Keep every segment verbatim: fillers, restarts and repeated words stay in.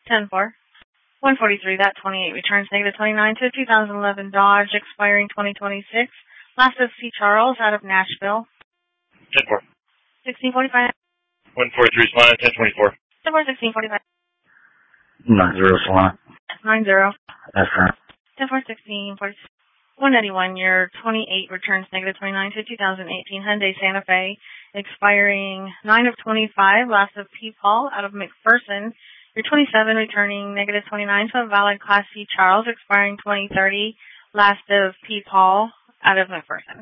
ten four. one forty-three, that twenty-eight returns negative twenty-nine to two thousand eleven Dodge, expiring twenty twenty-six. Last of C. Charles out of Nashville. ten four. sixteen forty-five. one forty-three, Solana, ten twenty-four. ten four, sixteen forty-five. nine zero, Solana. nine zero. That's correct. ten four, sixteen forty-six. one ninety-one, your twenty-eight returns negative twenty-nine to two thousand eighteen Hyundai Santa Fe, expiring nine of twenty-five. Last of P. Paul out of McPherson. Your twenty-seven returning negative twenty-nine to a valid Class C Charles, expiring twenty thirty. Last of P. Paul out of McPherson.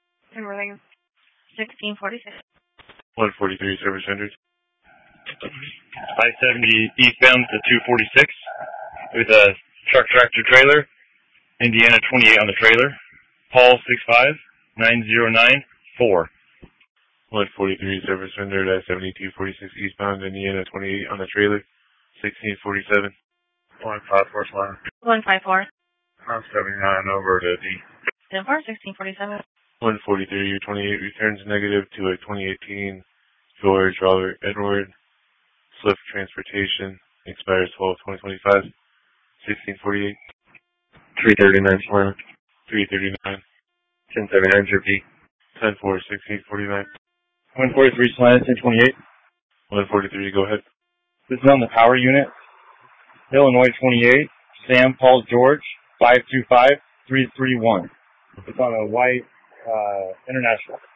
sixteen forty-six. one forty-three, service rendered. five seventy eastbound to two forty-six with a truck tractor trailer. Indiana twenty-eight on the trailer. Paul six five nine zero nine four. one forty-three, service rendered at seventy-two forty-six eastbound. Indiana twenty-eight on the trailer. sixteen forty-seven. one five four, Solana. one five four. one seventy-nine over to D. ten four, sixteen forty-seven. one forty-three, your twenty-eight returns negative to a twenty eighteen George Robert Edward Swift Transportation, expires twelve twenty twenty-five. sixteen forty-eight. three thirty-nine, Solana. three thirty-nine. ten seventy-nine, J P. ten four, sixteen forty-nine. one forty-three, Solana, ten twenty-eight. one forty-three, go ahead. This is on the power unit. Illinois twenty-eight, Sam Paul George, five two five three three one. It's on a white uh, International.